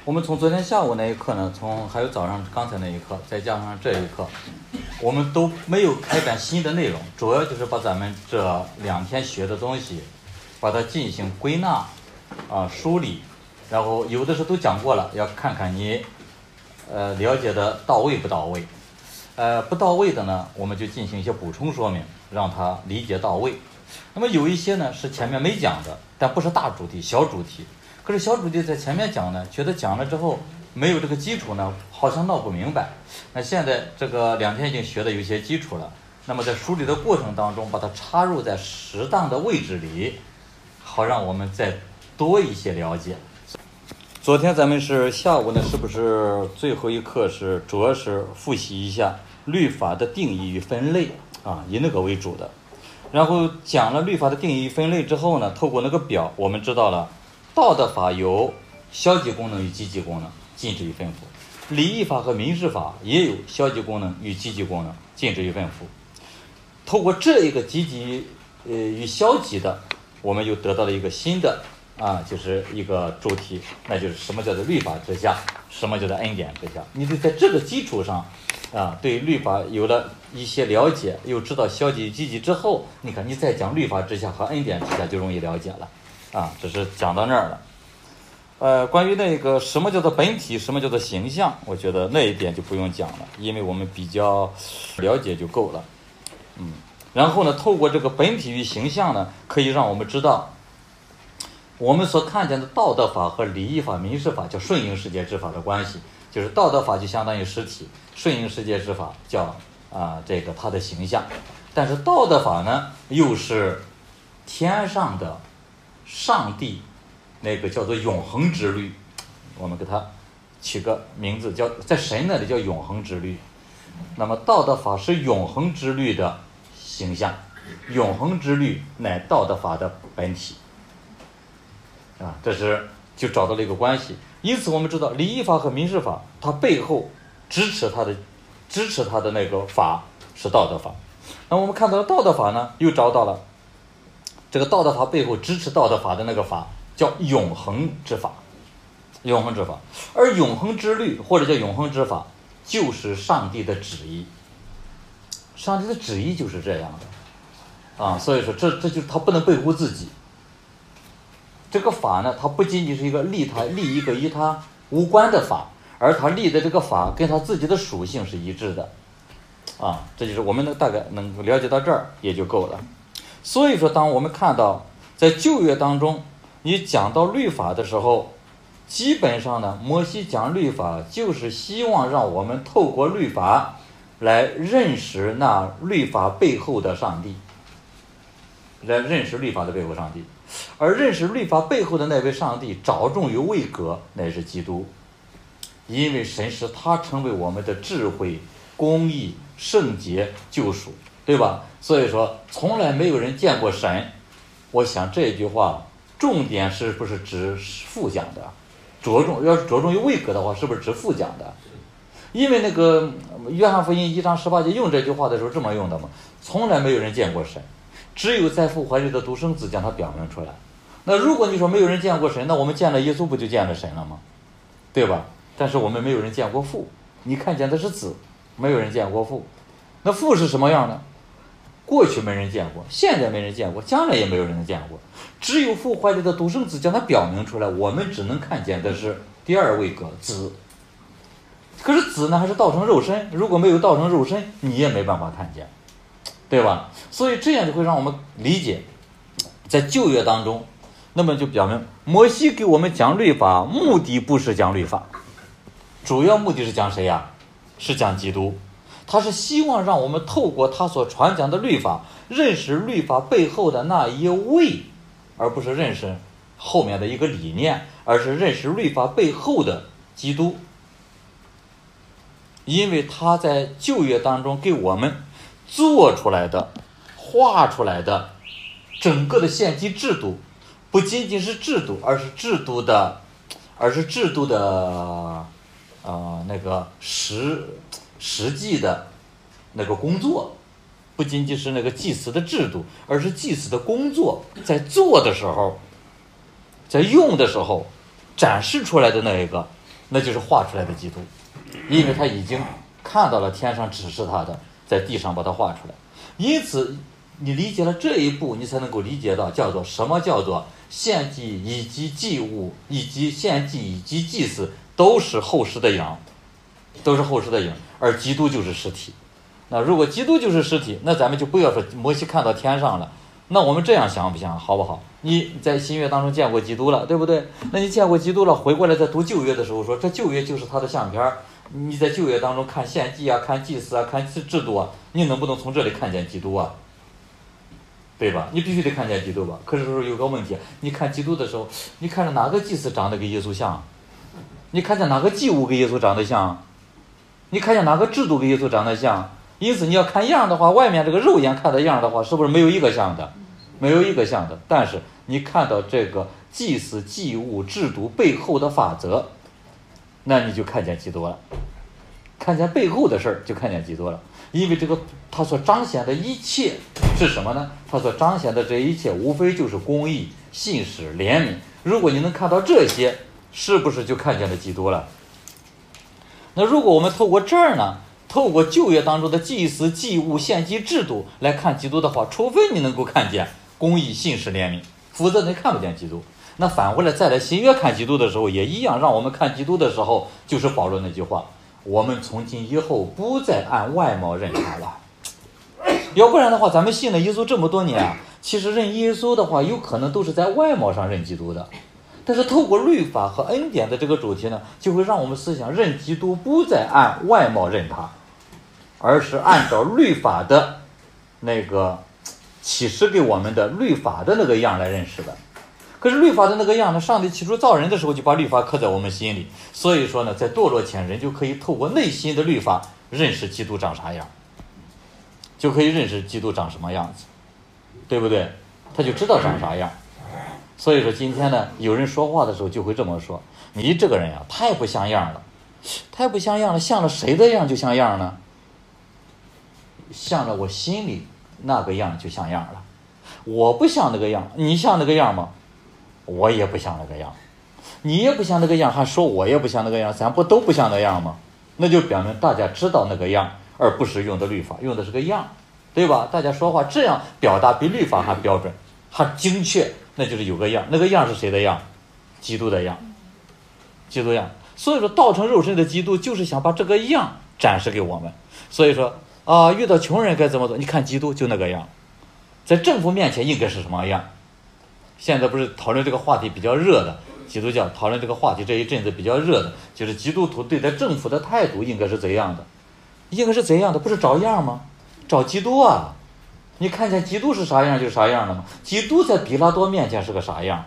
我们从昨天下午那一课呢，还有早上刚才那一课，再加上这一课，我们都没有开展新的内容，主要就是把咱们这2天学的东西，把它进行归纳梳理，然后有的时候都讲过了，要看看你了解的到位不到位，不到位的呢，我们就进行一些补充说明，让他理解到位。那么有一些呢是前面没讲的，但不是大主题，小主题。可是小主题在前面讲呢，觉得讲了之后没有这个基础呢，好像闹不明白。那现在这个2天已经学的有些基础了，那么在梳理的过程当中，把它插入在适当的位置里，好让我们再多一些了解。昨天咱们是下午呢，是不是最后一课是主要是复习一下律法的定义与分类以那个为主的。然后讲了律法的定义与分类之后呢，透过那个表，我们知道了道德法有消极功能与积极功能，禁止与吩咐；礼义法和民事法也有消极功能与积极功能，禁止与吩咐。透过这一个积极与消极的，我们又得到了一个新的就是一个主题，那就是什么叫做律法之下，什么叫做恩典之下。你得在这个基础上对律法有了一些了解，又知道消极积极之后，你看你再讲律法之下和恩典之下就容易了解了这是讲到那儿了。关于那个什么叫做本体，什么叫做形象，我觉得那一点就不用讲了，因为我们比较了解就够了。然后呢，透过这个本体与形象呢，可以让我们知道我们所看见的道德法和礼义法、民事法叫顺应世界之法的关系，就是道德法就相当于实体，顺应世界之法叫这个它的形象。但是道德法呢，又是天上的上帝那个叫做永恒之律，我们给它起个名字叫在神那里叫永恒之律。那么道德法是永恒之律的形象，永恒之律乃道德法的本体这是就找到了一个关系。因此我们知道礼义法和民事法，它背后支持它的那个法是道德法。那我们看到了道德法呢，又找到了这个道德法背后支持道德法的那个法叫永恒之法，永恒之法。而永恒之律或者叫永恒之法，就是上帝的旨意。上帝的旨意就是这样的所以说这就是他不能背乎自己。这个法呢，它不仅仅是一个立一个与他无关的法，而他立的这个法跟他自己的属性是一致的这就是我们大概能了解到这儿也就够了。所以说当我们看到在旧约当中你讲到律法的时候，基本上呢，摩西讲律法就是希望让我们透过律法来认识那律法背后的上帝，来认识律法的背后上帝。而认识律法背后的那位上帝着重于位格，乃是基督，因为神使他成为我们的智慧、公义、圣洁、救赎，对吧？所以说从来没有人见过神。我想这句话重点是不是指父讲的？要是着重于位格的话，是不是指父讲的？因为那个约翰福音1章18节用这句话的时候这么用的嘛，从来没有人见过神，只有在父怀里的独生子将他表明出来。那如果你说没有人见过神，那我们见了耶稣不就见了神了吗？对吧？但是我们没有人见过父，你看见的是子，没有人见过父。那父是什么样的？过去没人见过，现在没人见过，将来也没有人见过，只有父怀里的独生子将他表明出来，我们只能看见的是第二位格子。可是子呢，还是道成肉身，如果没有道成肉身，你也没办法看见，对吧？所以这样就会让我们理解，在旧约当中，那么就表明摩西给我们讲律法，目的不是讲律法，主要目的是讲谁呀？是讲基督。他是希望让我们透过他所传讲的律法，认识律法背后的那一位，而不是认识后面的一个理念，而是认识律法背后的基督。因为他在旧约当中给我们做出来的、画出来的整个的献祭制度，不仅仅是制度，而是制度的那个实际的那个工作，不仅仅是那个祭祀的制度，而是祭祀的工作，在做的时候，在用的时候展示出来的那一个那就是画出来的基督，因为他已经看到了天上指示他的，在地上把它画出来。因此你理解了这一步，你才能够理解到叫做什么叫做献祭以及祭物以及献祭以及祭祀都是后世的影，都是后世的影，而基督就是实体。那如果基督就是实体，那咱们就不要说摩西看到天上了，那我们这样想不想好不好？你在新约当中见过基督了，对不对？那你见过基督了，回过来在读旧约的时候说，这旧约就是他的相片，你在旧约当中看献祭啊，看祭祀啊，看制度啊，你能不能从这里看见基督啊？对吧？你必须得看见基督吧。可是说有个问题，你看基督的时候，你看着哪个祭司长得跟耶稣像？你看见哪个祭物跟耶稣长得像？你看见哪个制度跟耶稣长得像？因此你要看样的话，外面这个肉眼看的样的话，是不是没有一个像的？没有一个像的。但是你看到这个祭祀祭物制度背后的法则，那你就看见基督了。看见背后的事儿，就看见基督了。因为这个他所彰显的一切是什么呢？他所彰显的这一切无非就是公义、信实、怜悯。如果你能看到这些，是不是就看见了基督了？那如果我们透过这儿呢，透过旧约当中的祭司、祭物、献祭制度来看基督的话，除非你能够看见公义、信实、怜悯，否则你看不见基督。那反过来再来新约看基督的时候，也一样，让我们看基督的时候，就是保罗那句话，我们从今以后不再按外貌认他了。要不然的话，咱们信了耶稣这么多年啊，其实认耶稣的话，有可能都是在外貌上认基督的。但是透过律法和恩典的这个主题呢，就会让我们思想认基督不再按外貌认他，而是按照律法的那个启示给我们的律法的那个样来认识的。可是律法的那个样呢，上帝起初造人的时候就把律法刻在我们心里，所以说呢，在堕落前人就可以透过内心的律法认识基督长啥样，就可以认识基督长什么样子，对不对？他就知道长啥样。所以说今天呢，有人说话的时候就会这么说，你这个人呀，太不像样了，太不像样了，像了谁的样就像样呢？像了我心里那个样就像样了。我不像那个样，你像那个样吗？我也不像那个样。你也不像那个样，还说我也不像那个样，咱不都不像那样吗？那就表明大家知道那个样，而不是用的律法，用的是个样，对吧？大家说话这样表达比律法还标准，还精确，那就是有个样。那个样是谁的样？基督的样，基督样。所以说道成肉身的基督就是想把这个样展示给我们。所以说遇到穷人该怎么做？你看基督就那个样，在政府面前应该是什么样？现在不是讨论这个话题比较热的，基督教讨论这个话题这一阵子比较热的，就是基督徒对待政府的态度应该是怎样的？应该是怎样的？不是照样吗？照基督啊！你看见基督是啥样就啥样了吗？基督在比拉多面前是个啥样？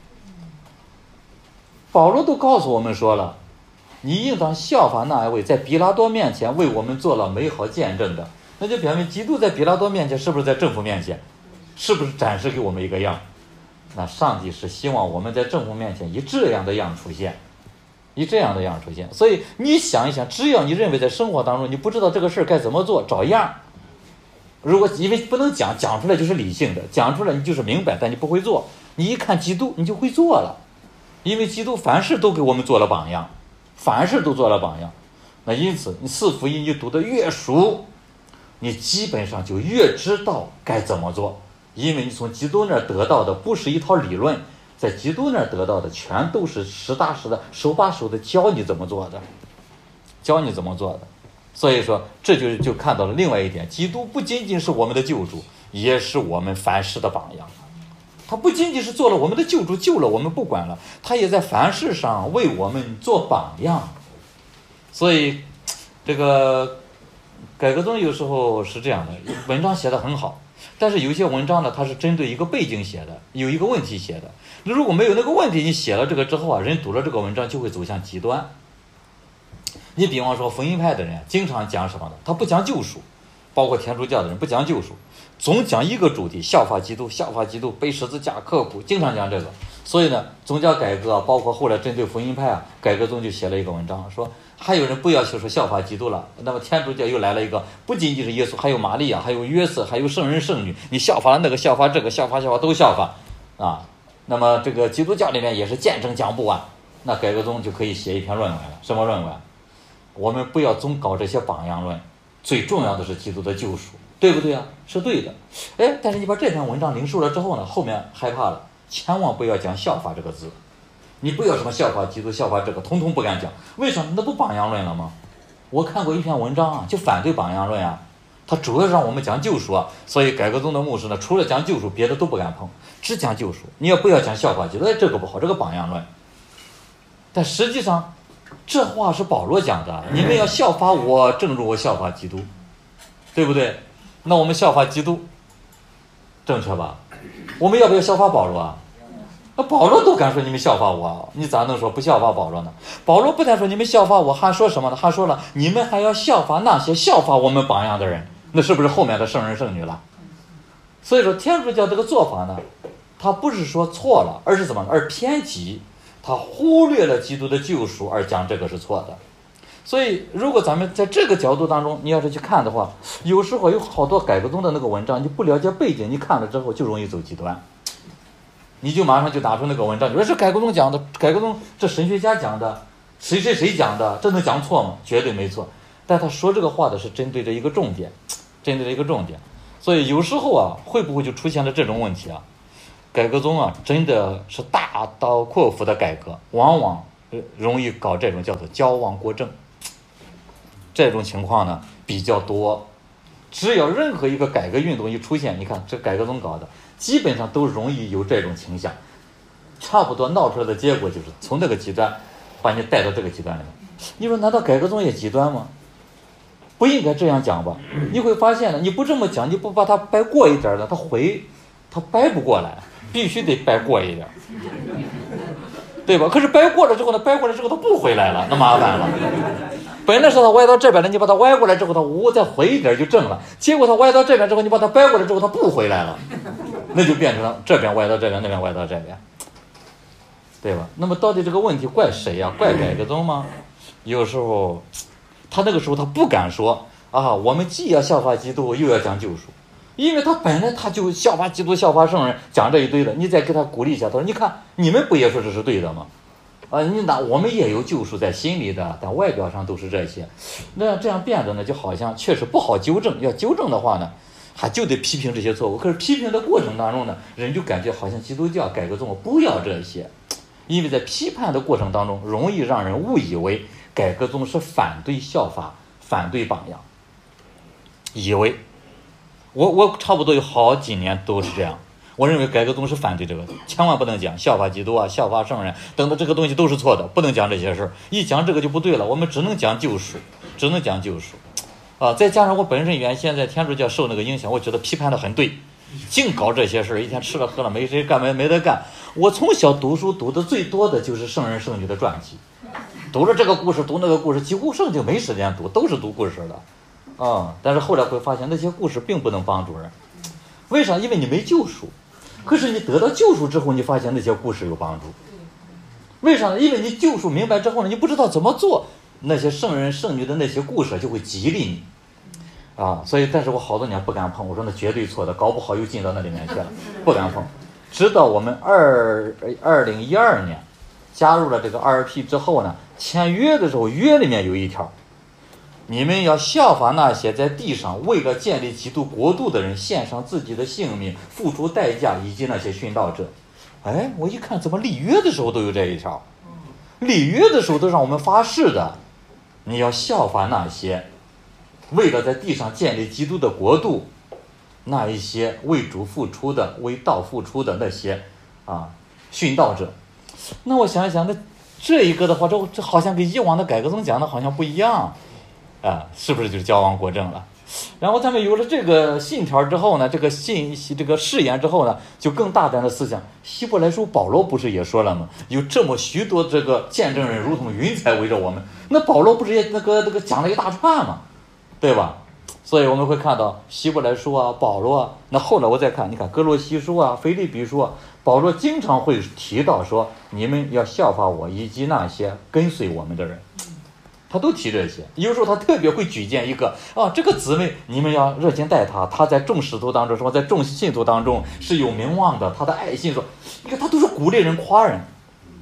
保罗都告诉我们说了，你应当效法那一位在比拉多面前为我们做了美好见证的。那就表明基督在比拉多面前是不是在政府面前，是不是展示给我们一个样？那上帝是希望我们在政府面前以这样的样出现，以这样的样出现。所以你想一想，只要你认为在生活当中你不知道这个事儿该怎么做，找样。如果因为不能讲出来就是理性的，讲出来你就是明白，但你不会做。你一看基督你就会做了，因为基督凡事都给我们做了榜样，凡事都做了榜样。那因此你四福音你读得越熟，你基本上就越知道该怎么做。因为你从基督那儿得到的不是一套理论，在基督那儿得到的全都是实打实的手把手的教你怎么做的，教你怎么做的。所以说这就看到了另外一点，基督不仅仅是我们的救主，也是我们凡事的榜样。他不仅仅是做了我们的救主，救了我们不管了，他也在凡事上为我们做榜样。所以这个改革宗有时候是这样的，文章写得很好，但是有些文章呢，它是针对一个背景写的，有一个问题写的。如果没有那个问题，你写了这个之后啊，人读了这个文章就会走向极端。你比方说福音派的人经常讲什么呢？他不讲救赎，包括天主教的人不讲救赎，总讲一个主题，效法基督，效法基督，背十字架刻苦，经常讲这个。所以呢，宗教改革包括后来针对福音派改革宗就写了一个文章，说还有人不要求说效法基督了，那么天主教又来了一个，不仅仅是耶稣，还有玛利亚，还有约瑟，还有圣人圣女，你效法了那个，效法这个，效法都效法啊。那么这个基督教里面也是见证讲不完， 那改革宗就可以写一篇论文了。什么论文？我们不要总搞这些榜样论，最重要的是基督的救赎，对不对啊？是对的。哎，但是你把这篇文章领受了之后呢，后面害怕了，千万不要讲效法这个字，你不要什么效法基督、效法这个，统统不敢讲。为什么？那不榜样论了吗？我看过一篇文章啊，就反对榜样论啊，它主要让我们讲救赎啊，所以改革宗的牧师呢，除了讲救赎，别的都不敢碰，只讲救赎。你也不要讲效法基督，这个不好，这个榜样论。但实际上，这话是保罗讲的，你们要效法我，正如我效法基督，对不对？那我们效法基督，正确吧？我们要不要效法保罗啊？那保罗都敢说你们效法我，你咋能说不效法保罗呢？保罗不但说你们效法我，还说什么呢？还说了你们还要效法那些效法我们榜样的人，那是不是后面的圣人圣女了？所以说天主教这个做法呢，他不是说错了，而是怎么？而偏激，他忽略了基督的救赎，而讲这个是错的。所以如果咱们在这个角度当中，你要是去看的话，有时候有好多改革宗的那个文章，你不了解背景，你看了之后就容易走极端，你就马上就打出那个文章，你说是改革宗讲的，改革宗这神学家讲的，谁谁谁讲的，这能讲错吗？绝对没错。但他说这个话的是针对着一个重点，针对着一个重点。所以有时候啊，会不会就出现了这种问题啊？改革宗啊，真的是大刀阔斧的改革，往往容易搞这种叫做矫枉过正。这种情况呢比较多，只要任何一个改革运动一出现，你看这改革宗搞的，基本上都容易有这种倾向，差不多闹出来的结果就是从那个极端把你带到这个极端里面。你说难道改革宗也极端吗？不应该这样讲吧？你会发现呢，你不这么讲，你不把它掰过一点的，它掰不过来，必须得掰过一点，对吧？可是掰过了之后呢，掰过来之后它不回来了，那麻烦了。本来是它歪到这边的，你把它歪过来之后，它再回一点就正了。结果它歪到这边之后，你把它掰过来之后，它不回来了，那就变成了这边歪到这边，那边歪到这边，对吧？那么到底这个问题怪谁呀？怪改革宗吗？有时候他那个时候他不敢说啊，我们既要效法基督，又要讲救赎，因为他本来他就效法基督、效法圣人，讲这一堆的，你再给他鼓励一下，他说：“你看，你们不也说这是对的吗？我们也有救赎在心里的，但外表上都是这些。那这样变得呢，就好像确实不好纠正。要纠正的话呢，还就得批评这些错误。可是批评的过程当中呢，人就感觉好像基督教改革宗不要这些，因为在批判的过程当中，容易让人误以为改革宗是反对效法、反对榜样，以为我差不多有好几年都是这样。我认为改革宗是反对这个，千万不能讲效法基督啊、效法圣人等等，这个东西都是错的，不能讲这些事儿。一讲这个就不对了，我们只能讲救赎，只能讲救赎啊！再加上我本身原先在天主教受那个影响，我觉得批判的很对，净搞这些事儿，一天吃了喝了没谁干，没得干。我从小读书读的最多的就是圣人圣女的传记，读了这个故事，读那个故事，几乎圣经没时间读，都是读故事的啊。但是后来会发现那些故事并不能帮助人，为啥？因为你没救赎。可是你得到救赎之后，你发现那些故事有帮助，为啥呢？因为你救赎明白之后呢，你不知道怎么做，那些圣人圣女的那些故事就会激励你啊。所以但是我好多年不敢碰，我说那绝对错的，搞不好又进到那里面去了，不敢碰。直到我们2012年加入了这个 RP 之后呢，签约的时候约里面有一条，你们要效法那些在地上为了建立基督国度的人，献上自己的性命，付出代价，以及那些殉道者。哎，我一看怎么立约的时候都有这一条，立约的时候都让我们发誓的，你要效法那些为了在地上建立基督的国度，那一些为主付出的、为道付出的那些殉道者。那我想一想，那这一个的话，这好像跟以往的改革宗讲的好像不一样是不是就是矫枉过正了？然后他们有了这个信条之后呢，这个誓言之后呢，就更大胆的思想。希伯来书保罗不是也说了吗？有这么许多这个见证人，如同云彩围着我们。那保罗不是也那个讲了一大串嘛，对吧？所以我们会看到希伯来书啊、保罗啊。那后来我再看，你看哥罗西书啊、腓立比书啊，保罗经常会提到说，你们要效法我以及那些跟随我们的人。他都提这些，有时候他特别会举荐一个这个姊妹，你们要热心待她，她在众使徒当中，说在众信徒当中是有名望的，她的爱心说，你看他都是鼓励人、夸人，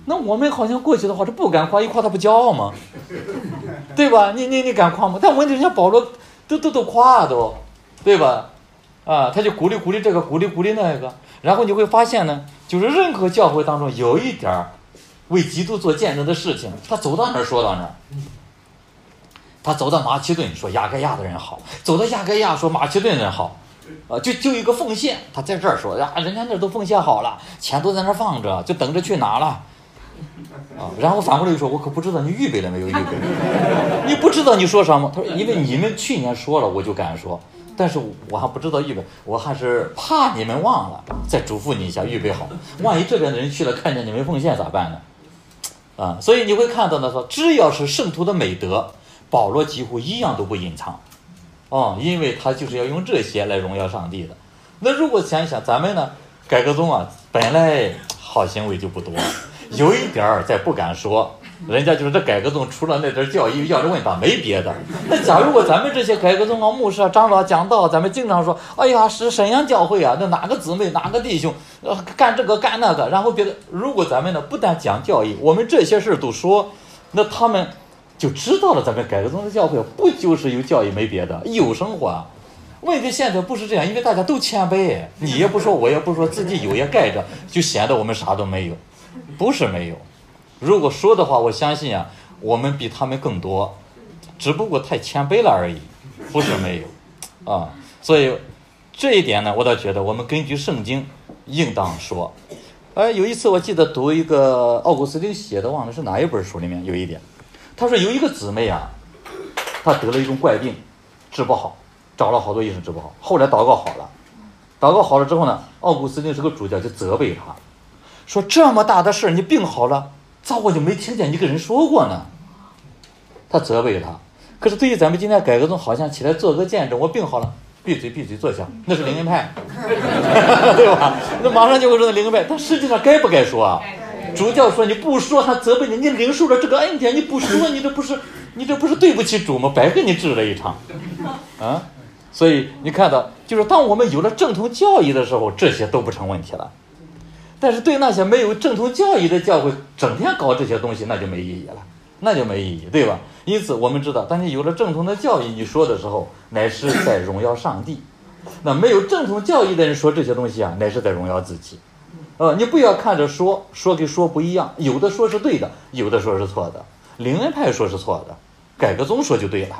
那我们好像过去的话，这不敢夸，一夸他不骄傲吗？对吧？你敢夸吗？但问题人家保罗都夸都，对吧？啊，他就鼓励这个，鼓励那个，然后你会发现呢，就是任何教会当中有一点为基督做见证的事情，他走到哪儿说到哪儿。他走到马其顿说亚该亚的人好，走到亚该亚说马其顿人好，就一个奉献，他在这儿说呀，人家那都奉献好了，钱都在那儿放着，就等着去拿了。然后反过来就说，我可不知道你预备了没有，你不知道你说什么？他说，因为你们去年说了，我就敢说，但是我还不知道预备，我还是怕你们忘了，再嘱咐你一下，预备好，万一这边的人去了看见你们奉献咋办呢？所以你会看到呢，说只要是圣徒的美德，保罗几乎一样都不隐藏，因为他就是要用这些来荣耀上帝的。那如果想一想，咱们呢，改革宗啊，本来好行为就不多，有一点儿再不敢说，人家就是这改革宗除了那点教义要着问答没别的。那假如咱们这些改革宗牧师长老讲道，咱们经常说，哎呀，是沈阳教会啊，那哪个姊妹哪个弟兄干这个干那个，然后别的，如果咱们呢不但讲教义，我们这些事都说，那他们就知道了咱们改革宗的教会不就是有教义没别的，有生活啊。问题现在不是这样，因为大家都谦卑，你也不说我也不说，自己有也盖着，就显得我们啥都没有。不是没有，如果说的话，我相信啊，我们比他们更多，只不过太谦卑了而已，不是没有所以这一点呢，我倒觉得我们根据圣经应当说。有一次我记得读一个奥古斯丁写的，忘了是哪一本书里面有一点，他说有一个姊妹啊，她得了一种怪病，治不好，找了好多医生治不好，后来祷告好了，祷告好了之后呢，奥古斯丁是个主教，就责备他，说这么大的事你病好了，咋我就没听见你跟人说过呢？他责备他。可是对于咱们今天改革宗，好像起来做个见证，我病好了，闭嘴坐下，那是灵恩派对吧？那马上就会说灵恩派，但实际上该不该说啊？主教说你不说，他责备你，你领受了这个恩典，你不说，你这不是对不起主吗？白给你治了一场所以你看到，就是当我们有了正统教义的时候，这些都不成问题了。但是对那些没有正统教义的教会，整天搞这些东西，那就没意义了，对吧？因此我们知道，当你有了正统的教义，你说的时候，乃是在荣耀上帝。那没有正统教义的人说这些东西啊，乃是在荣耀自己。你不要看着说跟说不一样，有的说是对的，有的说是错的。灵恩派说是错的，改革宗说就对了。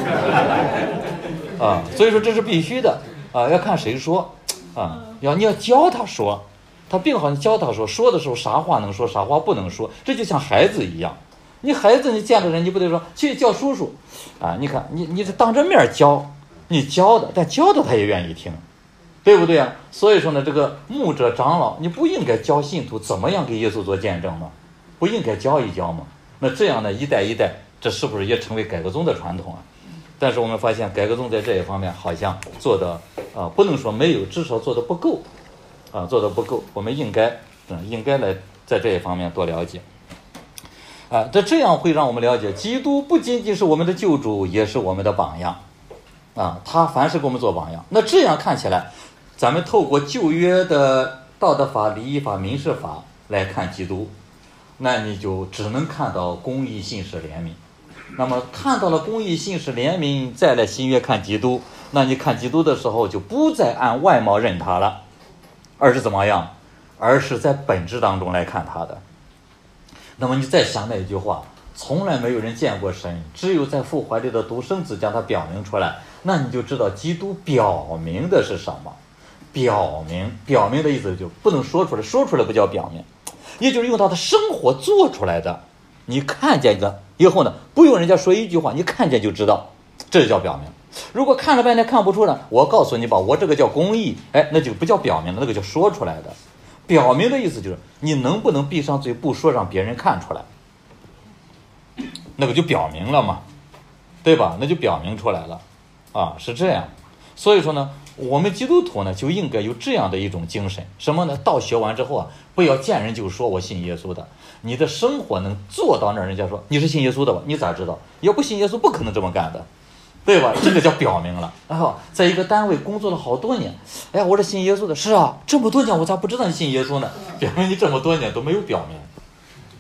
所以说这是必须的要看谁说你要教他说，他病好，你教他说的时候啥话能说，啥话不能说，这就像孩子一样。你孩子你见着人，你不得说去叫叔叔你看你是当着面教，你教的，但教的他也愿意听，对不对啊？所以说呢，这个牧者长老，你不应该教信徒怎么样给耶稣做见证吗？不应该教一教吗？那这样呢，一代一代，这是不是也成为改革宗的传统啊？但是我们发现改革宗在这一方面好像做的不能说没有，至少做的不够做的不够。我们应该来在这一方面多了解这样会让我们了解，基督不仅仅是我们的救主，也是我们的榜样他凡是给我们做榜样。那这样看起来，咱们透过旧约的道德法、礼仪法、民事法来看基督，那你就只能看到公义、信实、怜悯。那么看到了公义、信实、怜悯，再来新约看基督，那你看基督的时候就不再按外貌认他了，而是怎么样？而是在本质当中来看他的。那么你再想那一句话，从来没有人见过神，只有在父怀里的独生子将他表明出来，那你就知道基督表明的是什么。表明的意思就不能说出来，说出来不叫表明，也就是用他的生活做出来的。你看见的以后呢，不用人家说一句话，你看见就知道，这就叫表明。如果看了半天看不出呢，我告诉你吧，我这个叫公义，那就不叫表明了，那个叫说出来的。表明的意思就是你能不能闭上嘴不说，让别人看出来，那个就表明了嘛，对吧？那就表明出来了是这样。所以说呢，我们基督徒呢就应该有这样的一种精神，什么呢？道学完之后不要见人就说我信耶稣的，你的生活能做到那儿，人家说你是信耶稣的吧？你咋知道？要不信耶稣不可能这么干的，对吧？这个叫表明了在一个单位工作了好多年，我是信耶稣的，是这么多年我咋不知道你信耶稣呢？表明你这么多年都没有表明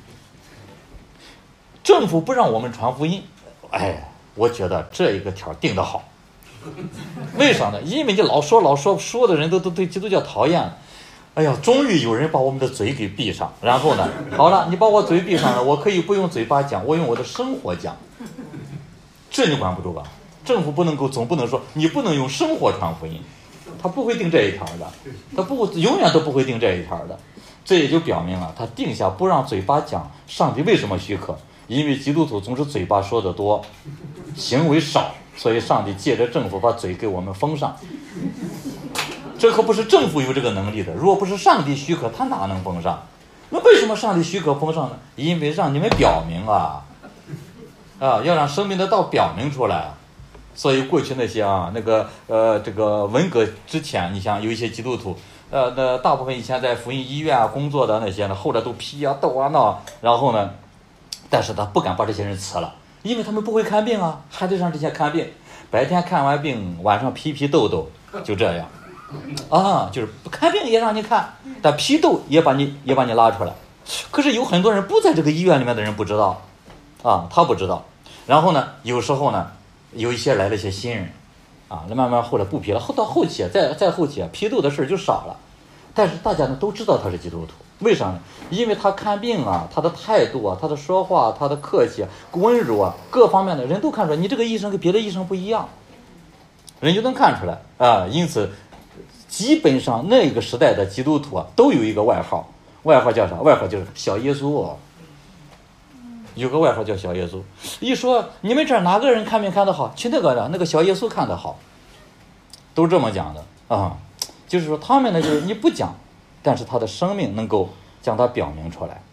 政府不让我们传福音，哎，我觉得这一个条定得好。为啥呢？因为你老说的人都对基督教讨厌了。哎呀，终于有人把我们的嘴给闭上，然后呢，好了，你把我嘴闭上了，我可以不用嘴巴讲，我用我的生活讲。这你管不住吧？政府总不能说你不能用生活传福音，他不会定这一条的，永远都不会定这一条的。这也就表明了，他定下不让嘴巴讲，上帝为什么许可？因为基督徒总是嘴巴说的多，行为少，所以上帝借着政府把嘴给我们封上。这可不是政府有这个能力的，如果不是上帝许可，他哪能封上？那为什么上帝许可封上呢？因为让你们表明要让生命的道表明出来。所以过去那些这个文革之前，你像有一些基督徒，那大部分以前在福音医院工作的那些呢，后来都批啊斗啊闹，然后呢，但是他不敢把这些人辞了，因为他们不会看病啊，还得让这些看病，白天看完病，晚上批斗，就这样。就是不看病也让你看，但批斗也把你拉出来。可是有很多人不在这个医院里面的人不知道，他不知道。然后呢，有时候呢，有一些来了一些新人，那慢慢后来不批了，到后期再后期批斗的事就少了。但是大家呢都知道他是基督徒，为啥呢？因为他看病他的态度他的说话，他的客气温柔各方面的人都看出来，你这个医生跟别的医生不一样，人就能看出来因此。基本上那个时代的基督徒都有一个外号叫啥？外号就是小耶稣有个外号叫小耶稣。一说你们这儿哪个人看病看得好，去那个小耶稣看得好，都这么讲的就是说他们呢，就是你不讲，但是他的生命能够将它表明出来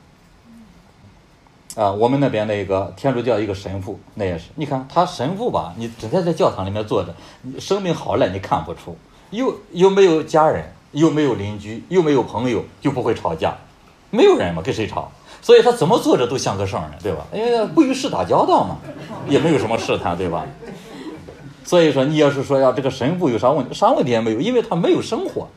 我们那边那个天主教一个神父，那也是，你看他神父吧，你整天在教堂里面坐着，生命好赖你看不出。又没有家人，又没有邻居，又没有朋友，就不会吵架，没有人嘛，跟谁吵？所以他怎么坐着都像个圣人，对吧？因为不与世打交道嘛，也没有什么试探，对吧？所以说你要是说这个神父有啥问题，啥问题也没有，因为他没有生活，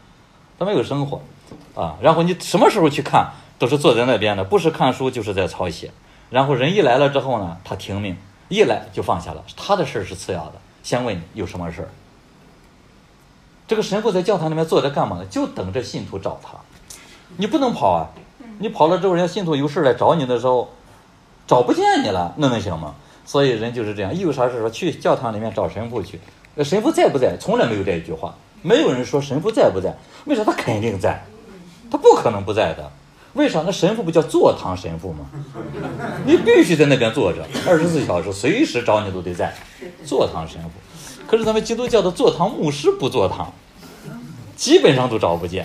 然后你什么时候去看，都是坐在那边的，不是看书就是在抄写。然后人一来了之后呢，他听命，一来就放下了，他的事是次要的，先问你有什么事。这个神父在教堂里面坐着干嘛呢？就等着信徒找他。你不能跑你跑了之后，人家信徒有事来找你的时候，找不见你了，那能行吗？所以人就是这样，一有啥事说去教堂里面找神父去。神父在不在？从来没有这一句话，没有人说神父在不在。为啥？他肯定在，他不可能不在的。为啥？那神父不叫坐堂神父吗？你必须在那边坐着，24小时，随时找你都得在。坐堂神父。可是咱们基督教的坐堂牧师不坐堂，基本上都找不见。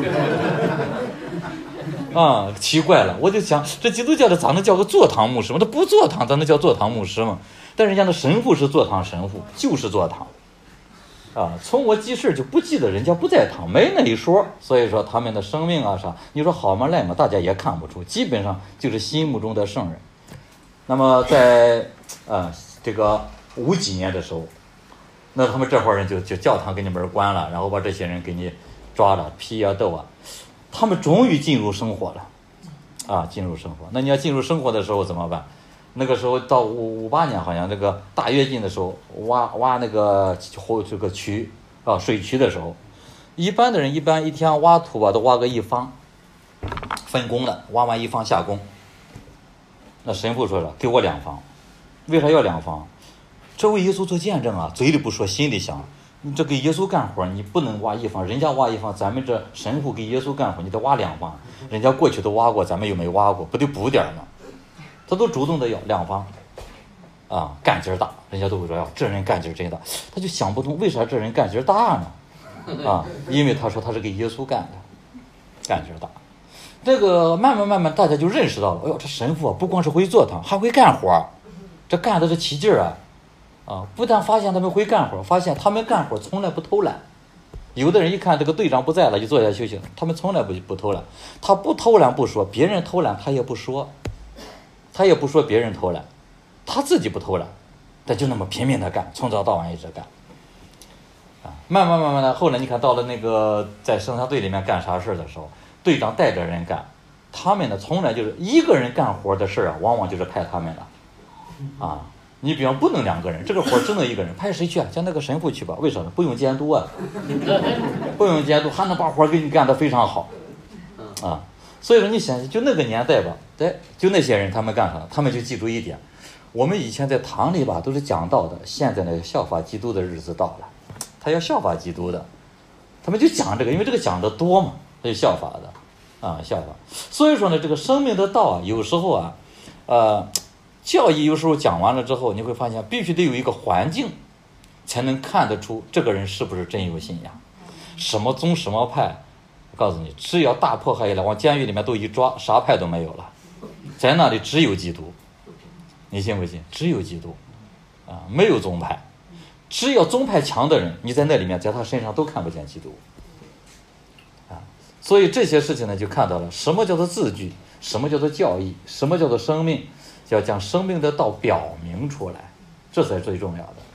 奇怪了，我就想这基督教的咋能叫个坐堂牧师吗？他不坐堂咋能叫坐堂牧师吗？但人家的神父是坐堂神父，就是坐堂从我记事就不记得人家不在堂，没那一说。所以说他们的生命啥，你说好吗赖吗，大家也看不出，基本上就是心目中的圣人。那么在这个50几年的时候，那他们这伙人就教堂给你门关了，然后把这些人给你抓了，批斗他们终于进入生活了进入生活。那你要进入生活的时候怎么办？那个时候到58年，好像这个大跃进的时候，挖那个这个渠水渠的时候，一般的人一天挖土都挖个1方，分工的，挖完1方下工。那神父说了，给我2方。为啥要2方？这为耶稣做见证嘴里不说，心里想，你这给耶稣干活，你不能挖1方，人家挖1方，咱们这神父给耶稣干活，你得挖2方。人家过去都挖过，咱们又没挖过，不得补点吗？他都主动的要2方干劲大，人家都会说这人干劲真大。他就想不通为啥这人干劲大呢？因为他说他是给耶稣干的，干劲大。这个慢慢大家就认识到了，这神父不光是会做堂，还会干活，这干的是起劲不但发现他们会干活，发现他们干活从来不偷懒。有的人一看这个队长不在了，就坐下休息了，他们从来不偷懒。他不偷懒不说，别人偷懒他也不说，别人偷懒，他自己不偷懒，他就那么拼命的干，从早到晚一直干慢慢的，后来你看到了那个在生产队里面干啥事的时候，队长带着人干，他们呢从来就是一个人干活的事往往就是派他们了。 啊。你比方不能2个人，这个活只能1个人，派谁去啊？叫那个神父去吧。为啥呢？不用监督啊，不用监督，还能把活给你干得非常好啊。所以说你想，就那个年代吧，对，就那些人他们干啥？他们就记住一点，我们以前在堂里吧都是讲道的，现在呢效法基督的日子到了，他要效法基督的，他们就讲这个，因为这个讲的多嘛，他就效法的啊，效法。所以说呢，这个生命的道啊，有时候啊，教义有时候讲完了之后，你会发现必须得有一个环境，才能看得出这个人是不是真有信仰，什么宗什么派。我告诉你，只要大迫害一来，往监狱里面都一抓，啥派都没有了，在那里只有基督，你信不信？只有基督啊，没有宗派。只要宗派强的人，你在那里面，在他身上都看不见基督啊。所以这些事情呢，就看到了什么叫做字句，什么叫做教义，什么叫做生命，要将生命的道表明出来，这才是最重要的。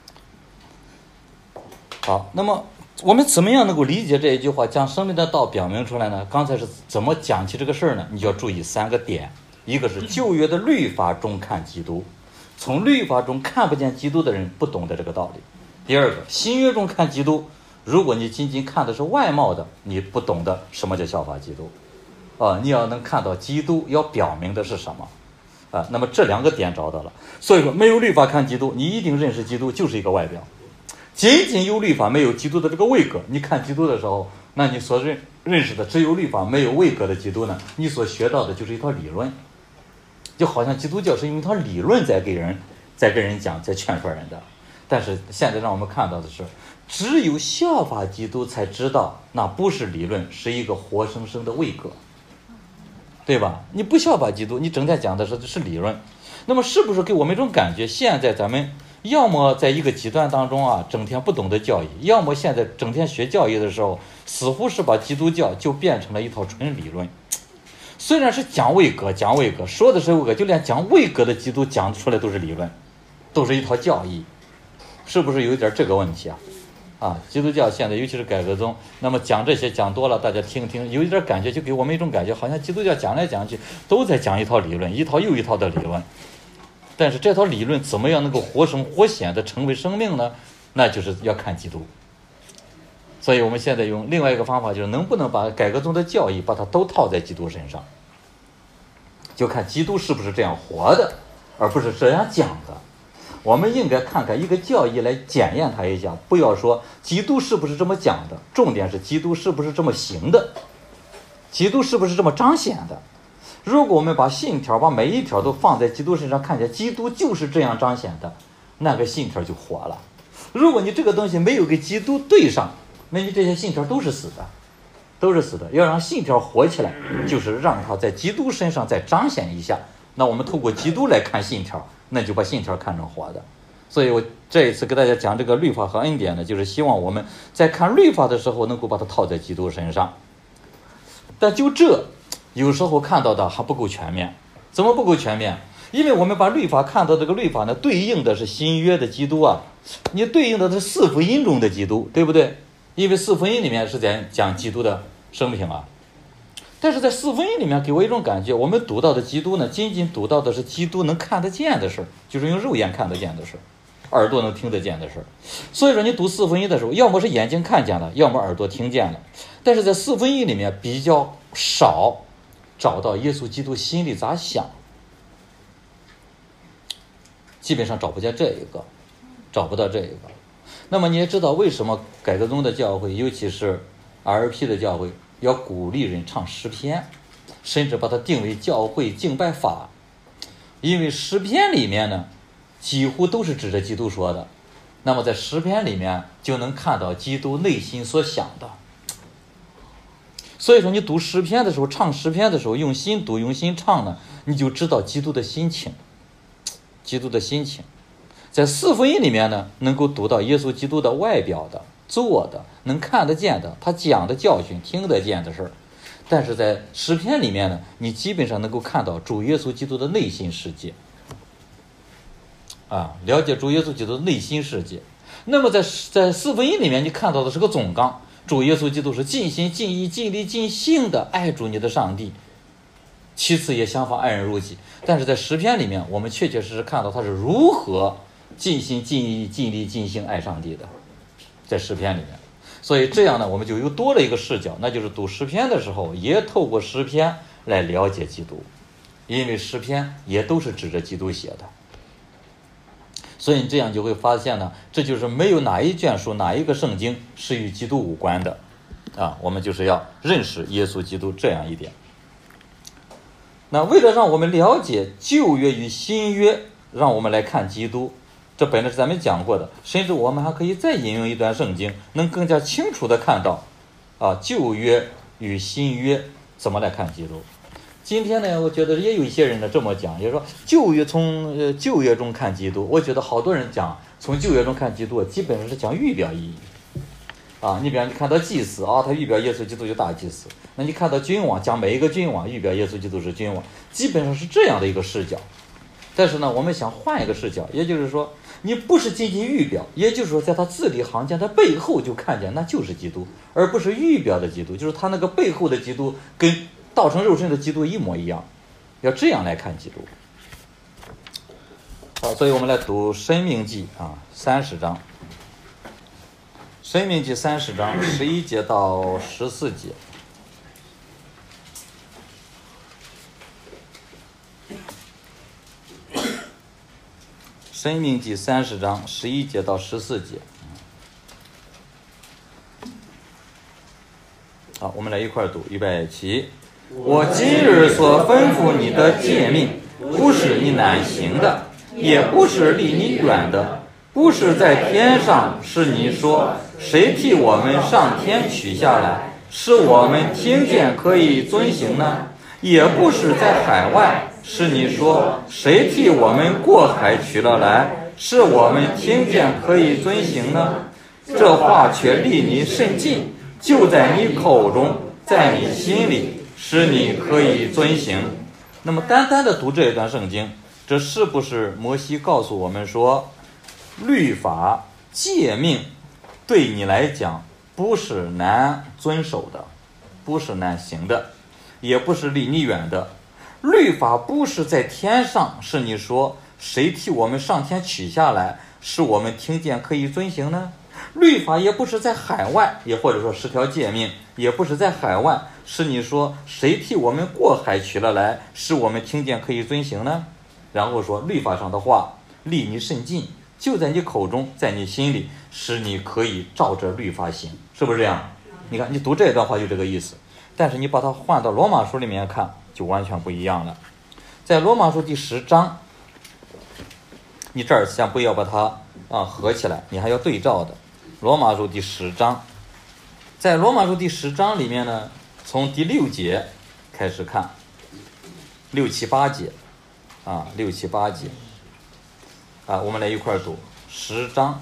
好，那么我们怎么样能够理解这一句话，将生命的道表明出来呢？刚才是怎么讲起这个事儿呢？你就要注意3个点，一个是旧约的律法中看基督，从律法中看不见基督的人不懂得这个道理。第二个，新约中看基督，如果你仅仅看的是外貌的，你不懂得什么叫效法基督你要能看到基督要表明的是什么那么这2个点找到了。所以说没有律法看基督，你一定认识基督就是一个外表。仅仅有律法没有基督的这个位格，你看基督的时候，那你所认识的只有律法没有位格的基督呢，你所学到的就是一套理论，就好像基督教是用一套理论在跟人讲，在劝说人的。但是现在让我们看到的是，只有效法基督才知道那不是理论，是一个活生生的位格，对吧？你不效法基督，你整天讲的是理论，那么是不是给我们一种感觉，现在咱们要么在一个极端当中啊，整天不懂得教义，要么现在整天学教义的时候，似乎是把基督教就变成了一套纯理论。虽然是讲位格，说的是位格，就连讲位格的基督讲出来都是理论，都是一套教义，是不是有一点这个问题啊？基督教现在尤其是改革宗，那么讲这些讲多了，大家听听，有一点感觉，就给我们一种感觉，好像基督教讲来讲去都在讲一套理论，一套又一套的理论。但是这套理论怎么样能够活生活显的成为生命呢？那就是要看基督。所以我们现在用另外一个方法，就是能不能把改革宗的教义把它都套在基督身上，就看基督是不是这样活的，而不是这样讲的。我们应该看看一个教义来检验它一下，不要说基督是不是这么讲的，重点是基督是不是这么行的，基督是不是这么彰显的。如果我们把信条把每一条都放在基督身上，看见基督就是这样彰显的，那个信条就活了。如果你这个东西没有给基督对上，那你这些信条都是死的，都是死的。要让信条活起来，就是让它在基督身上再彰显一下。那我们透过基督来看信条，那就把信条看成活的。所以我这一次给大家讲这个律法和恩典呢，就是希望我们在看律法的时候能够把它套在基督身上。但就这有时候看到的还不够全面。怎么不够全面？因为我们把律法看到这个律法呢，对应的是新约的基督啊，你对应的是4福音中的基督，对不对？因为4福音里面是在讲基督的生平啊。但是在4福音里面给我一种感觉，我们读到的基督呢，仅仅读到的是基督能看得见的事，就是用肉眼看得见的事，耳朵能听得见的事。所以说你读4福音的时候，要么是眼睛看见了，要么耳朵听见了。但是在4福音里面比较少找到耶稣基督心里咋想，基本上找不见这一个，找不到这一个。那么你也知道为什么改革宗的教会，尤其是 RP 的教会，要鼓励人唱诗篇，甚至把它定为教会敬拜法。因为诗篇里面呢，几乎都是指着基督说的。那么在诗篇里面就能看到基督内心所想的。所以说你读诗篇的时候，唱诗篇的时候，用心读，用心唱呢，你就知道基督的心情。基督的心情。在4福音里面呢，能够读到耶稣基督的外表的、做的、能看得见的，他讲的教训、听得见的事儿。但是在诗篇里面呢，你基本上能够看到主耶稣基督的内心世界了解主耶稣基督的内心世界。那么在4福音里面，你看到的是个总纲，主耶稣基督是尽心尽意尽力尽性的爱主你的上帝其次也相仿爱人如己。但是在诗篇里面，我们确确实实看到他是如何尽心尽意尽力尽心爱上帝的，在诗篇里面。所以这样呢，我们就又多了一个视角，那就是读诗篇的时候，也透过诗篇来了解基督，因为诗篇也都是指着基督写的。所以你这样就会发现呢，这就是没有哪一卷书哪一个圣经是与基督无关的啊。我们就是要认识耶稣基督这样一点。那为了让我们了解旧约与新约，让我们来看基督，这本来是咱们讲过的，甚至我们还可以再引用一段圣经，能更加清楚地看到旧约与新约怎么来看基督。今天呢，我觉得也有一些人呢这么讲，也说从旧约中看基督。我觉得好多人讲从旧约中看基督，基本上是讲预表意义你比方你看到祭司他预表耶稣基督就大祭司，那你看到君王，讲每一个君王预表耶稣基督是君王，基本上是这样的一个视角。但是呢，我们想换一个视角，也就是说你不是仅仅预表，也就是说在他字里行间的背后就看见那就是基督，而不是预表的基督，就是他那个背后的基督跟道成肉身的基督一模一样，要这样来看基督。好，所以我们来读申命记30章，申命记30章11节到14节。申命记30章11节到14节。好，我们来一块读，预备起。我今日所吩咐你的诫命，不是你难行的，也不是离你远的，不是在天上，是你说谁替我们上天取下来，是我们听见可以遵行呢？也不是在海外，是你说谁替我们过海取了来，是我们听见可以遵行呢？这话却离你甚近，就在你口中，在你心里，使你可以遵行。那么单单的读这一段圣经，这是不是摩西告诉我们说，律法诫命对你来讲不是难遵守的，不是难行的，也不是离你远的。律法不是在天上，是你说谁替我们上天取下来，是我们听见可以遵行呢？律法也不是在海外，也或者说10条诫命也不是在海外，是你说谁替我们过海取了来，是我们听见可以遵行呢？然后说律法上的话离你甚近，就在你口中，在你心里，使你可以照着律法行，是不是这样？你看你读这段话就这个意思，但是你把它换到罗马书里面看就完全不一样了。在罗马书第10章，你这儿先不要把它合起来，你还要对照的。罗马书第10章，在罗马书第10章里面呢，从第6节开始看，6、7、8节6、7、8节我们来一块读10章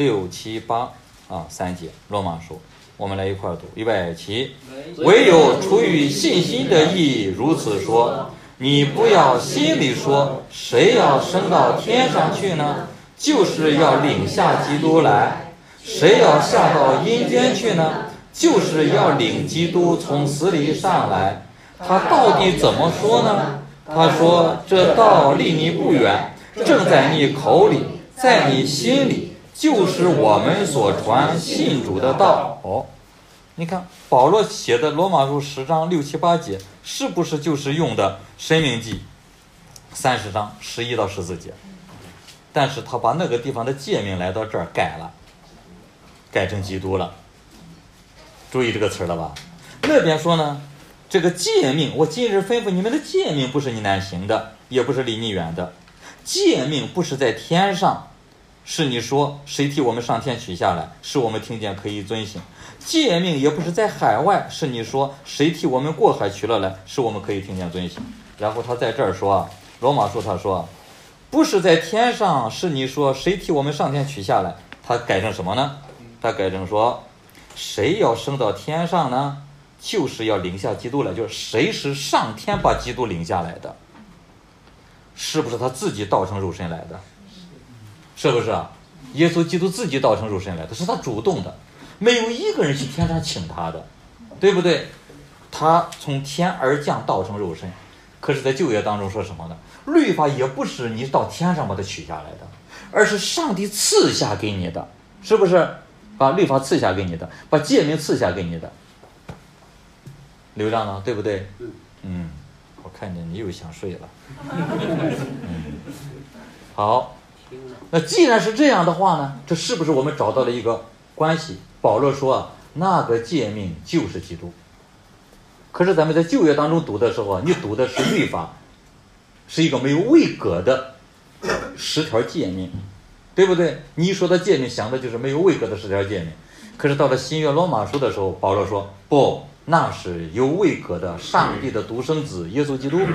6、7、83节罗马书，我们来一块读，预备起。唯有出于信心的义如此说，你不要心里说谁要升到天上去呢，就是要领下基督来；谁要下到阴间去呢，就是要领基督从死里上来。他到底怎么说呢？他说，这道离你不远，正在你口里，在你心里，就是我们所传信主的道。你看保罗写的罗马书10章6、7、8节，是不是就是用的申命记30章11到14节？但是他把那个地方的诫命来到这儿改了，改成基督了。注意这个词了吧？那边说呢，这个诫命，我今日吩咐你们的诫命，不是你难行的，也不是离你远的。诫命不是在天上，是你说谁替我们上天取下来，是我们听见可以遵行。诫命也不是在海外，是你说谁替我们过海取了来，是我们可以听见遵行。然后他在这儿说，罗马书他说不是在天上，是你说谁替我们上天取下来，他改成什么呢？他改成说谁要升到天上呢，就是要领下基督来，就是谁是上天把基督领下来的，是不是他自己道成肉身来的？是不是耶稣基督自己道成肉身来的，是他主动的，没有一个人去天上请他的，对不对？他从天而降道成肉身， 可是，在旧约当中说什么呢？律法也不是你到天上把它取下来的，而是上帝赐下给你的，是不是？把律法赐下给你的，把诫命赐下给你的。刘长老，对不对？我看见你又想睡了。好，那既然是这样的话呢，这是不是我们找到了一个关系？保罗说啊，那个诫命就是基督。可是咱们在旧约当中读的时候啊，你读的是律法，是一个没有位格的10条诫命，对不对？你一说到诫命，想的就是没有位格的10条诫命。可是到了新约罗马书的时候，保罗说不，那是有位格的上帝的独生子耶稣基督。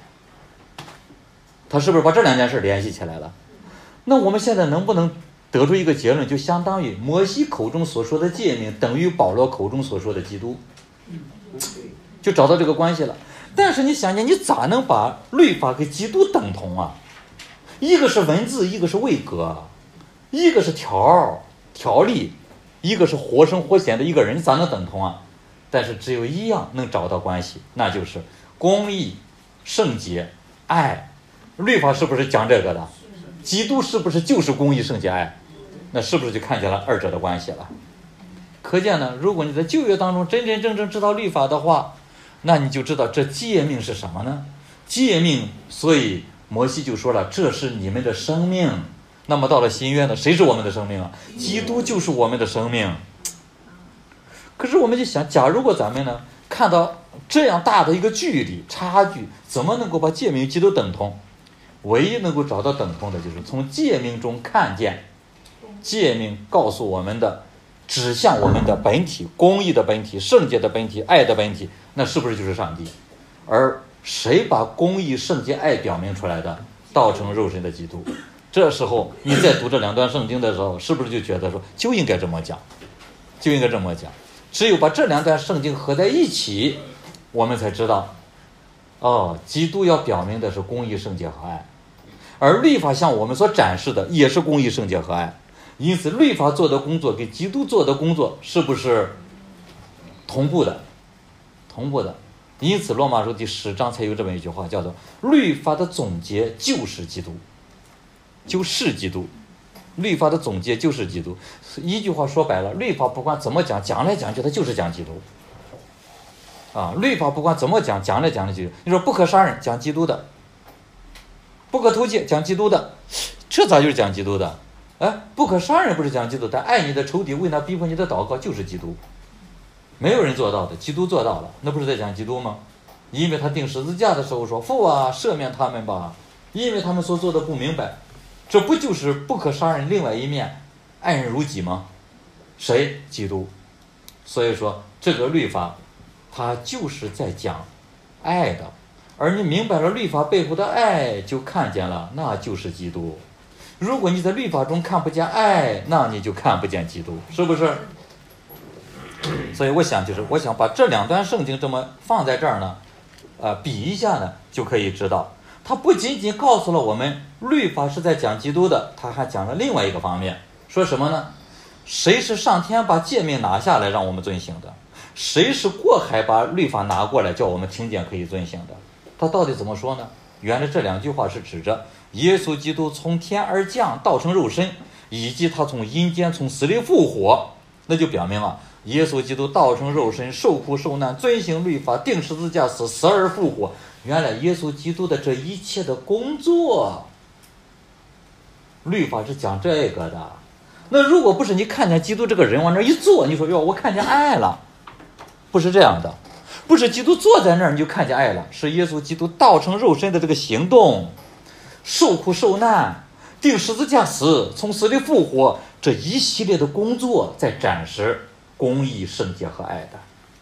他是不是把这2件事联系起来了？那我们现在能不能得出一个结论，就相当于摩西口中所说的诫命等于保罗口中所说的基督，就找到这个关系了。但是你想想，你咋能把律法跟基督等同啊？一个是文字，一个是位格，一个是条例，一个是活生活显的一个人，咋能等同啊？但是只有一样能找到关系，那就是公义、圣洁、爱。律法是不是讲这个的？基督是不是就是公义、圣洁、爱？那是不是就看见了二者的关系了？可见呢，如果你在旧约当中真真正正知道律法的话，那你就知道这诫命是什么呢？诫命，所以摩西就说了，这是你们的生命。那么到了新约呢，谁是我们的生命啊？基督就是我们的生命。可是我们就想，假如果咱们呢看到这样大的一个距离差距，怎么能够把诫命与基督等同？唯一能够找到等同的，就是从诫命中看见诫命告诉我们的，指向我们的本体，公义的本体，圣洁的本体，爱的本体，那是不是就是上帝？而谁把公义、圣洁、爱表明出来的？道成肉身的基督。这时候你在读这2段圣经的时候，是不是就觉得说就应该这么讲，就应该这么讲？只有把这2段圣经合在一起，我们才知道，基督要表明的是公义、圣洁和爱，而律法向我们所展示的也是公义、圣洁和爱。因此律法做的工作跟基督做的工作是不是同步的？同步的。因此罗马书第10章才有这么一句话，叫做律法的总结就是基督，就是基督。律法的总结就是基督。一句话说白了，律法不管怎么讲，讲来讲去它就是讲基督律法不管怎么讲，讲来讲去，你说不可杀人，讲基督的；不可偷窃，讲基督的，这咋就是讲基督的？不可杀人不是讲基督，但爱你的仇敌，为那逼迫你的祷告，就是基督。没有人做到的，基督做到了，那不是在讲基督吗？因为他钉十字架的时候说，父啊，赦免他们吧，因为他们所做的不明白。这不就是不可杀人另外一面，爱人如己吗？谁？基督。所以说这个律法它就是在讲爱的，而你明白了律法背后的爱，就看见了，那就是基督。如果你在律法中看不见爱，那你就看不见基督，是不是？所以我想把这2段圣经这么放在这儿呢，比一下呢，就可以知道，它不仅仅告诉了我们律法是在讲基督的，它还讲了另外一个方面，说什么呢？谁是上天把诫命拿下来让我们遵行的？谁是过海把律法拿过来叫我们听见可以遵行的？他到底怎么说呢？原来这2句话是指着耶稣基督从天而降，道成肉身，以及他从阴间从死里复活。那就表明了耶稣基督道成肉身，受苦受难，遵行律法，钉十字架死，死而复活。原来耶稣基督的这一切的工作，律法是讲这个的。那如果不是你看见基督这个人往那一坐，你说哟，我看见爱了，不是这样的。不是基督坐在那儿你就看见爱了，是耶稣基督道成肉身的这个行动，受苦受难，钉十字架死，从死里复活，这一系列的工作在展示公义、圣洁和爱的。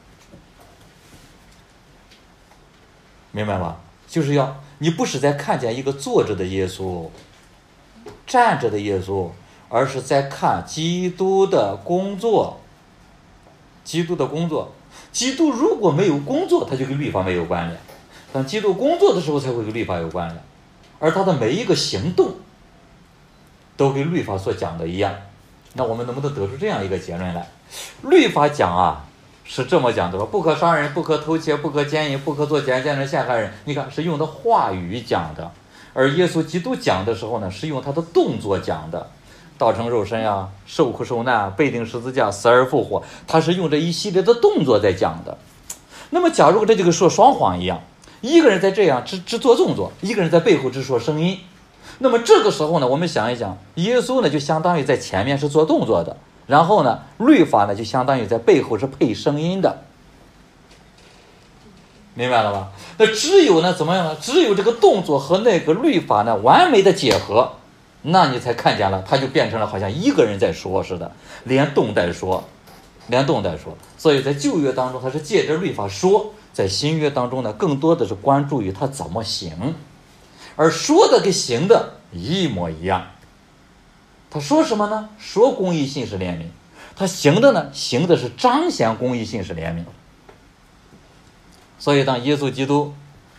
明白吗？就是要你不是在看见一个坐着的耶稣，站着的耶稣，而是在看基督的工作。基督的工作，基督如果没有工作，他就跟律法没有关联；当基督工作的时候，才会跟律法有关联。而他的每一个行动，都跟律法所讲的一样。那我们能不能得出这样一个结论来？律法讲是这么讲的吧？不可杀人，不可偷窃，不可奸淫，不可做假见证陷害人。你看是用的话语讲的，而耶稣基督讲的时候呢，是用他的动作讲的。道成肉身啊，受苦受难，被钉十字架，死而复活，他是用这一系列的动作在讲的。那么假如这就跟说双簧一样，一个人在这样只做动作，一个人在背后只说声音。那么这个时候呢，我们想一想，耶稣呢就相当于在前面是做动作的，然后呢律法呢就相当于在背后是配声音的，明白了吧？那只有呢怎么样呢？只有这个动作和那个律法呢完美的结合，那你才看见了，他就变成了好像一个人在说似的，连动带说。所以在旧约当中他是借着律法说，在新约当中呢更多的是关注于他怎么行，而说的跟行的一模一样。他说什么呢？说公义信实怜悯。他行的呢，行的是彰显公义信实怜悯。所以当耶稣基督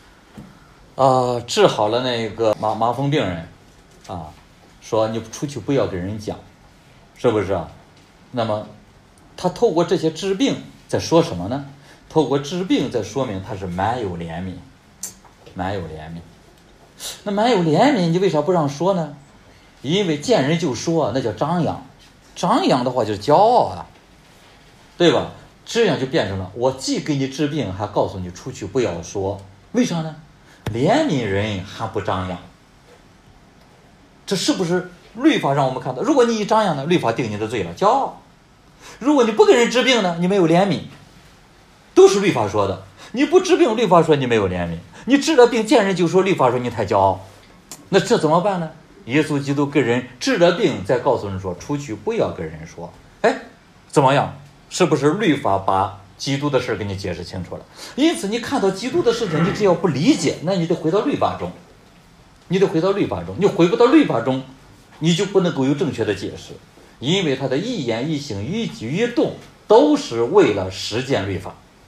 治好了那个麻风病人说你出去不要给人讲，是不是啊？那么他透过这些治病在说什么呢？透过治病在说明他是满有怜悯。那满有怜悯你为啥不让说呢？因为见人就说，那叫张扬，张扬的话就是骄傲啊，对吧？这样就变成了我既给你治病，还告诉你出去不要说。为啥呢？怜悯人还不张扬，这是不是律法让我们看到？如果你一张扬呢，律法定你的罪了，骄傲。如果你不给人治病呢，你没有怜悯，都是律法说的。你不治病，律法说你没有怜悯；你治了病，见人就说，律法说你太骄傲。那这怎么办呢？耶稣基督给人治了病，再告诉人说出去不要跟人说。怎么样？是不是律法把基督的事给你解释清楚了？因此你看到基督的事情，你只要不理解，那你得回到律法中，你回不到律法中，你就不能够有正确的解释。因为他的一言一行一举一动都是为了实践律法，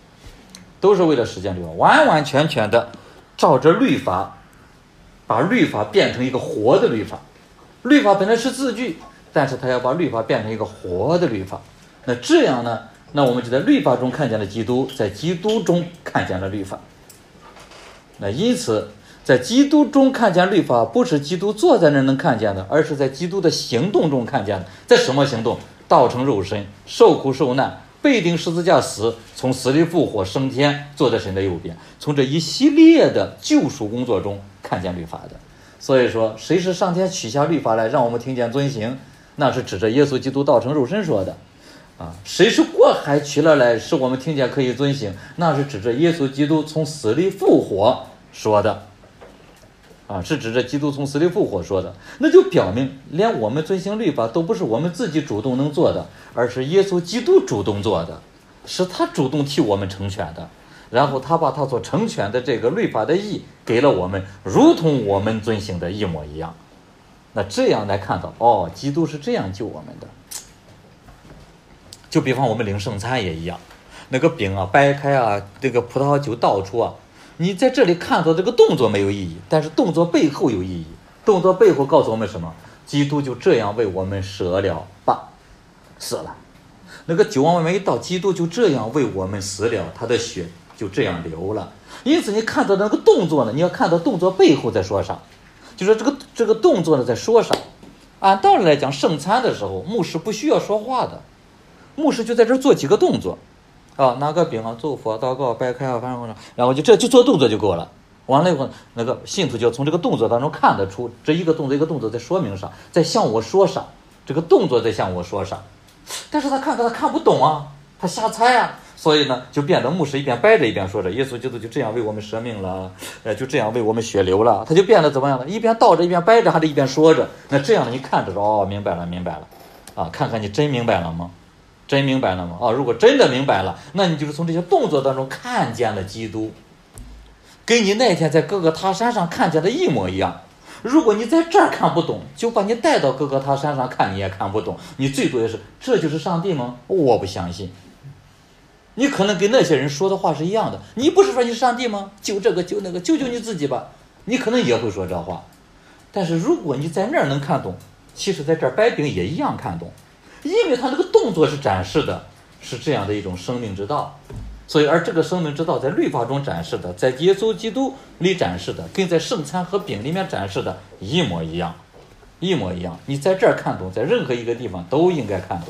完完全全的照着律法，把律法变成一个活的律法。律法本来是字句，但是他要把律法变成一个活的律法。那这样呢，那我们就在律法中看见了基督，在基督中看见了律法。那因此在基督中看见律法，不是基督坐在那能看见的，而是在基督的行动中看见的。在什么行动？道成肉身，受苦受难，被钉十字架死，从死里复活，升天，坐在神的右边。从这一系列的救赎工作中看见律法的。所以说，谁是上天取下律法来让我们听见遵行？那是指着耶稣基督道成肉身说的。谁是过海取了来使我们听见可以遵行？那是指着耶稣基督从死里复活说的。是指着基督从死里复活说的。那就表明连我们遵行律法都不是我们自己主动能做的，而是耶稣基督主动做的，是他主动替我们成全的，然后他把他所成全的这个律法的义给了我们，如同我们遵行的一模一样。那这样来看到基督是这样救我们的。就比方我们领圣餐也一样，那个饼掰开这个葡萄酒倒出你在这里看到这个动作没有意义，但是动作背后有意义。动作背后告诉我们什么？基督就这样为我们舍了吧，死了。那个酒往外面一倒，基督就这样为我们死了，他的血就这样流了。因此你看到那个动作呢，你要看到动作背后在说啥，就是这个动作呢在说啥。按道理来讲，圣餐的时候牧师不需要说话的，牧师就在这做几个动作拿个饼祝福祷告掰开反正然后就做动作就够了。完了以后，那个信徒就从这个动作当中看得出，这一个动作一个动作在说明啥，在向我说啥，这个动作在向我说啥。但是他看不懂他瞎猜所以呢就变得牧师一边掰着一边说着耶稣基督就这样为我们舍命了，就这样为我们血流了。他就变得怎么样呢？一边倒着一边掰着，还得一边说着。那这样呢，你看着明白了看看你真明白了吗？如果真的明白了，那你就是从这些动作当中看见了基督，跟你那天在哥哥他山上看见的一模一样。如果你在这儿看不懂，就把你带到哥哥他山上看，你也看不懂。你最多也是这就是上帝吗？我不相信。你可能跟那些人说的话是一样的，你不是说你是上帝吗？救这个救那个，救你自己吧，你可能也会说这话。但是如果你在那儿能看懂，其实在这儿掰饼也一样看懂。因为他那个动作是展示的， 是这样的一种生命之道。所以而这个生命之道在律法中展示的，在耶稣基督里展示的，跟在圣餐和饼里面展示的一模一样，一模一样。你在这儿看懂，在任何一个地方都应该看懂。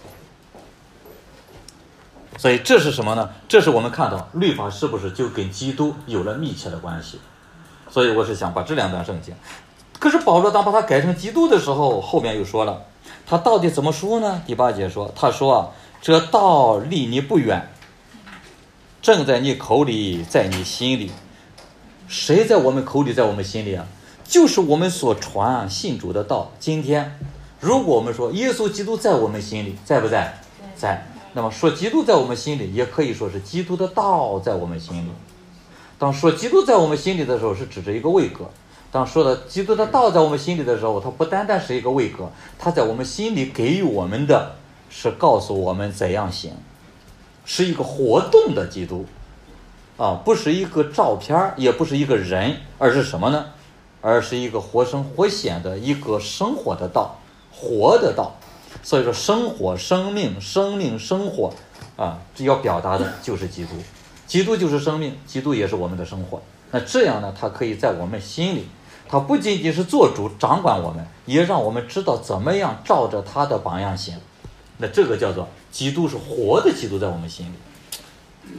所以这是什么呢？这是我们看到律法是不是就跟基督有了密切的关系。所以我是想把这两段圣经，可是保罗当把它改成基督的时候，后面又说了，他到底怎么说呢？第8节说，他说啊，这道离你不远，正在你口里，在你心里。谁在我们口里，在我们心里啊？就是我们所传信主的道。今天如果我们说耶稣基督在我们心里，在不在？在。那么说基督在我们心里，也可以说是基督的道在我们心里。当说基督在我们心里的时候，是指着一个位格；当说的基督的道在我们心里的时候，它不单单是一个位格，它在我们心里给予我们的是告诉我们怎样行，是一个活动的基督啊，不是一个照片，也不是一个人，而是什么呢？而是一个活生活显的一个生活的道，活的道。所以说生活、生命、生活啊，这要表达的就是基督。基督就是生命，基督也是我们的生活。那这样呢，他可以在我们心里，他不仅仅是做主掌管我们，也让我们知道怎么样照着他的榜样行。那这个叫做基督是活的基督在我们心里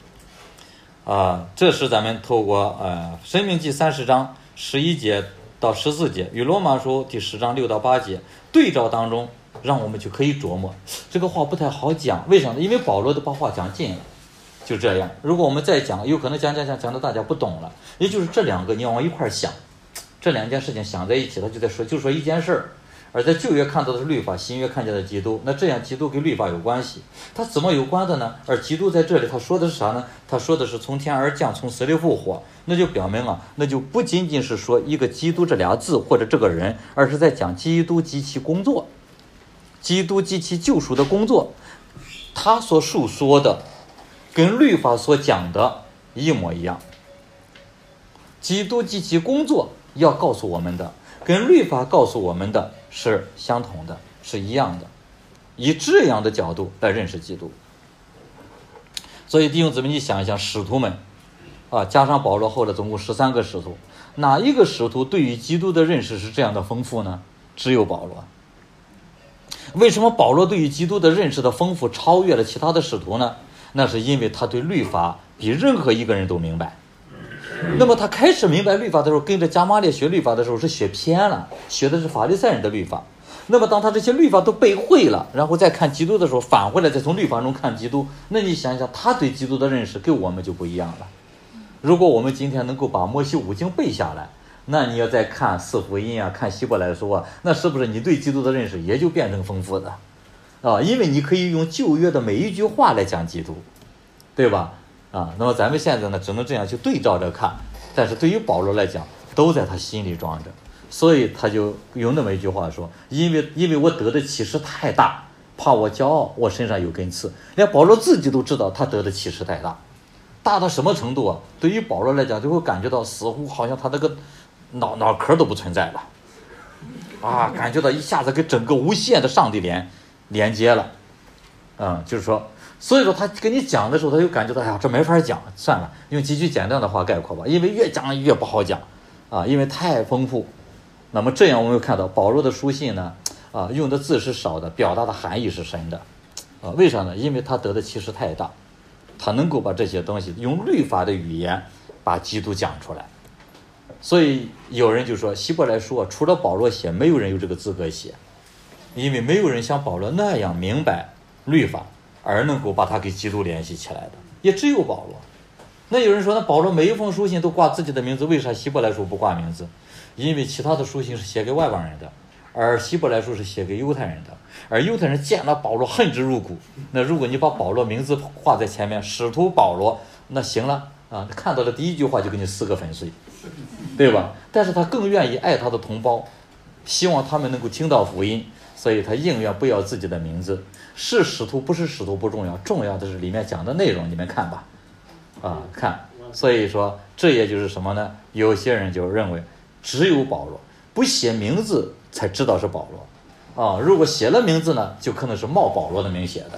这是咱们透过申命记30章11节到14节与罗马书第10章6到8节对照当中，让我们就可以琢磨。这个话不太好讲，为啥呢？因为保罗都把话讲尽了，就这样。如果我们再讲，有可能讲到大家不懂了。也就是这两个你要往一块想，这两件事情想在一起，他就说一件事儿。而在旧约看到的是律法，新约看见的基督，那这样基督跟律法有关系，它怎么有关的呢？而基督在这里他说的是啥呢？他说的是从天而降，从死里复活。那就表明那就不仅仅是说一个基督这俩字或者这个人，而是在讲基督及其工作，基督及其救赎的工作，他所述说的跟律法所讲的一模一样。基督及其工作要告诉我们的，跟律法告诉我们的是相同的，是一样的，以这样的角度来认识基督。所以弟兄姊妹，你想一想，使徒们加上保罗后来总共13个使徒，哪一个使徒对于基督的认识是这样的丰富呢？只有保罗。为什么保罗对于基督的认识的丰富超越了其他的使徒呢？那是因为他对律法比任何一个人都明白。那么他开始明白律法的时候，跟着加玛列学律法的时候是学偏了，学的是法利赛人的律法。那么当他这些律法都背会了，然后再看基督的时候，返回来再从律法中看基督，那你想想他对基督的认识跟我们就不一样了。如果我们今天能够把摩西五经背下来，那你要再看四福音看希伯来书那是不是你对基督的认识也就变成丰富的因为你可以用旧约的每一句话来讲基督，对吧？那么咱们现在呢，只能这样去对照着看，但是对于保罗来讲，都在他心里装着，所以他就用那么一句话说：因为我得的启示太大，怕我骄傲，我身上有根刺。连保罗自己都知道他得的启示太大，大到什么程度对于保罗来讲，就会感觉到似乎好像他那个脑壳都不存在了感觉到一下子跟整个无限的上帝连接了就是说，所以说他跟你讲的时候，他就感觉到这没法讲，算了，用几句简单的话概括吧，因为越讲越不好讲因为太丰富。那么这样我们又看到保罗的书信呢用的字是少的，表达的含义是深的为啥呢？因为他得的启示太大，他能够把这些东西用律法的语言把基督讲出来。所以有人就说希伯来书除了保罗写，没有人有这个资格写，因为没有人像保罗那样明白律法而能够把它跟基督联系起来的，也只有保罗。那有人说，那保罗每一封书信都挂自己的名字，为啥希伯来书不挂名字？因为其他的书信是写给外邦人的，而希伯来书是写给犹太人的，而犹太人见了保罗恨之入骨。那如果你把保罗名字画在前面，使徒保罗，那行了看到了第一句话就给你4个粉碎，对吧？但是他更愿意爱他的同胞，希望他们能够听到福音，所以他宁愿不要自己的名字。是使徒不是使徒不重要，重要的是里面讲的内容，你们看吧看。所以说这也就是什么呢？有些人就认为只有保罗不写名字才知道是保罗如果写了名字呢，就可能是冒保罗的名写的，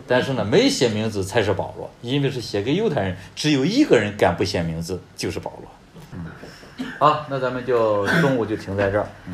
但是呢，没写名字才是保罗，因为是写给犹太人，只有一个人敢不写名字，就是保罗。好，那咱们就中午就停在这儿。